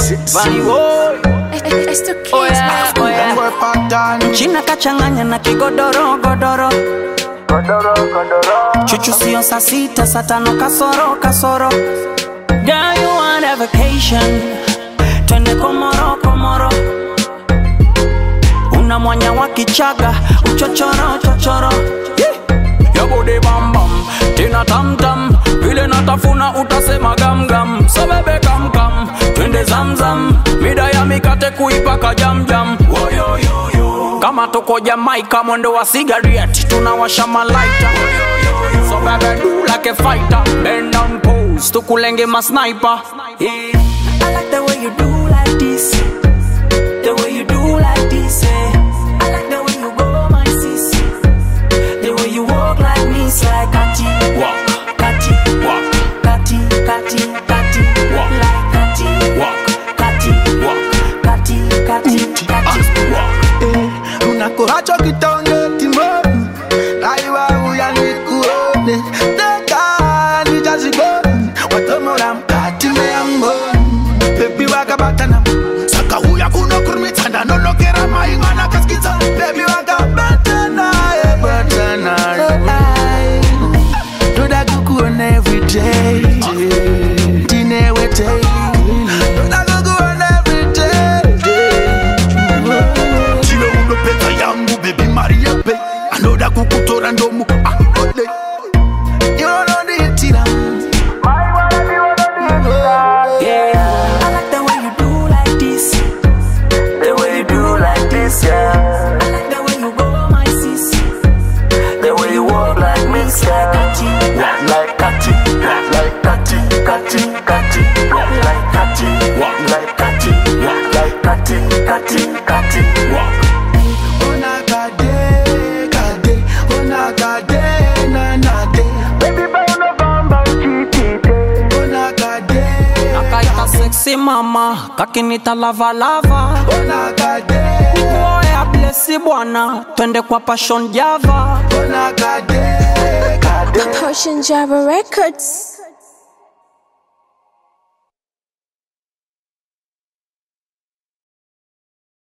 Bunny boy. It's the kids. Oh yeah. China kachanganya na kigodoro godoro. Chuchu sio saa sita, saa tano kasoro. Girl, you want a vacation? Twende Komoro. Una mwanya wa Kichaga, uchochoro. Your body bam bam, tina tam tam. Vile natafuna utasema gam gam. So baby come, twende zamzam. Mida ya mikate kuipaka jam. Woyo. Kama tuko Jamaica mwendo wa cigarette, tunawasha malaita. So baby do like a fighter, bend down pose, tukulenge ma sniper. Yeah. I like the way you do like this, the way you do like this. I like the way you go my sis, the way you walk like me, like Kati, walk, Kati, walk, Kati, walk, like Kati, walk, Kati, walk, Kati, walk. Unako hacho kitonge timoni, aiwa uyanikuone. Teka nijazigoni, watomora mkati meamboni. Baby waka batana, saka huya kuno kurmitana. Nono kera maingana kaskiza. Baby waka batana. Do that kuku on every day. Dine wete. Do that kuku on every day. Chile uno peta yangu baby Maria pe. Anoda kuku torandomu akode. You know the tira. Yeah, I like the way you do like this, the way you do like this, yeah. I like the way you go my sis, the way you walk like me, like Kati, like Kati, like Kati, walk like Kati, walk like Kati, like Kati, walk. Nakaita sexy mama, kakinita lava. Nikuoe blessi bwana, twende kwa Passion Java. Passion Java Records.